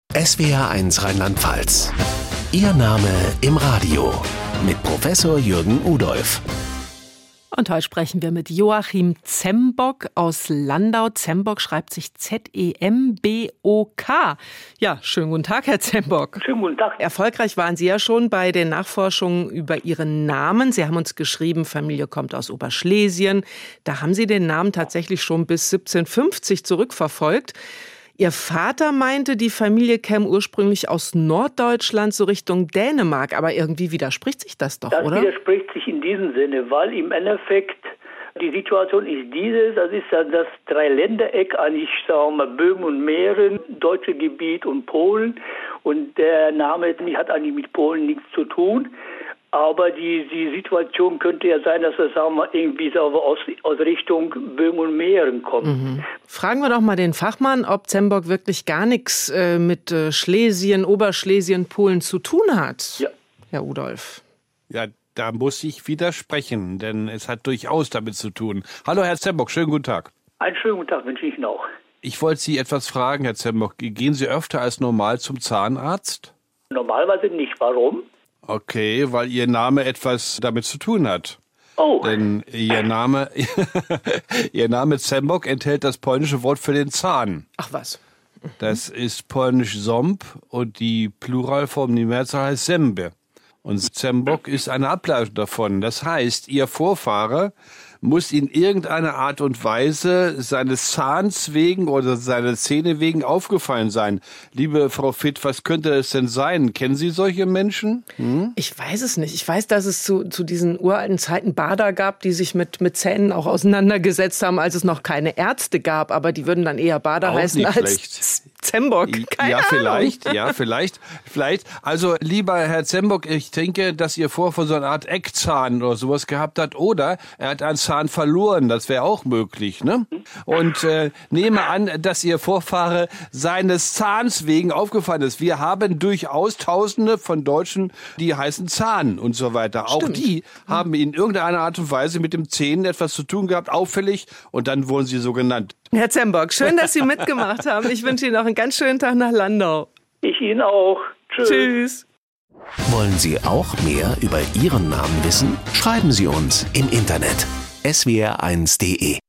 SWR1 Rheinland-Pfalz. Ihr Name im Radio mit Professor Jürgen Udolph. Und heute sprechen wir mit Joachim Zembock aus Landau. Zembock schreibt sich Z-E-M-B-O-K. Ja, schönen guten Tag, Herr Zembock. Schönen guten Tag. Erfolgreich waren Sie ja schon bei den Nachforschungen über Ihren Namen. Sie haben uns geschrieben, Familie kommt aus Oberschlesien. Da haben Sie den Namen tatsächlich schon bis 1750 zurückverfolgt. Ihr Vater meinte, die Familie käme ursprünglich aus Norddeutschland so Richtung Dänemark. Aber irgendwie widerspricht sich das doch, oder? Das widerspricht sich in diesem Sinne, weil im Endeffekt die Situation ist diese, das ist ja das Dreiländereck, eigentlich sagen wir Böhmen und Mähren, deutsche Gebiet und Polen. Und der Name hat eigentlich mit Polen nichts zu tun. Aber die Situation könnte ja sein, dass wir, sagen wir, irgendwie aus Richtung Böhmen und Mähren kommen. Mhm. Fragen wir doch mal den Fachmann, ob Zembock wirklich gar nichts mit Schlesien, Oberschlesien, Polen zu tun hat. Ja. Herr Udolph. Ja, da muss ich widersprechen, denn es hat durchaus damit zu tun. Hallo, Herr Zembock, schönen guten Tag. Einen schönen guten Tag wünsche ich Ihnen auch. Ich wollte Sie etwas fragen, Herr Zembock. Gehen Sie öfter als normal zum Zahnarzt? Normalerweise nicht. Warum? Okay, weil Ihr Name etwas damit zu tun hat. Oh. Denn Ihr Name Zembock enthält das polnische Wort für den Zahn. Ach was. Das ist polnisch Ząb und die Pluralform, die Mehrzahl heißt Zęby. Und Zembock ist eine Ableitung davon. Das heißt, Ihr Vorfahre muss in irgendeiner Art und Weise seines Zahns wegen oder seiner Zähne wegen aufgefallen sein. Liebe Frau Fitt, was könnte es denn sein? Kennen Sie solche Menschen? Ich weiß es nicht. Ich weiß, dass es zu diesen uralten Zeiten Bader gab, die sich mit Zähnen auch auseinandergesetzt haben, als es noch keine Ärzte gab. Aber die würden dann eher Bader Auch heißen nicht als Zembock. Keine Ahnung. Vielleicht. Also, lieber Herr Zembock, ich denke, dass Ihr Vorfahr so eine Art Eckzahn oder sowas gehabt hat. Oder er hat einen Zahn verloren. Das wäre auch möglich, ne? Und nehme an, dass Ihr Vorfahre seines Zahns wegen aufgefallen ist. Wir haben durchaus Tausende von Deutschen, die heißen Zahn und so weiter. Stimmt. Auch die haben in irgendeiner Art und Weise mit dem Zähnen etwas zu tun gehabt, auffällig. Und dann wurden sie so genannt. Herr Zembock, schön, dass Sie mitgemacht haben. Ich wünsche Ihnen noch einen ganz schönen Tag nach Landau. Ich Ihnen auch. Tschüss. Wollen Sie auch mehr über Ihren Namen wissen? Schreiben Sie uns im Internet swr1.de.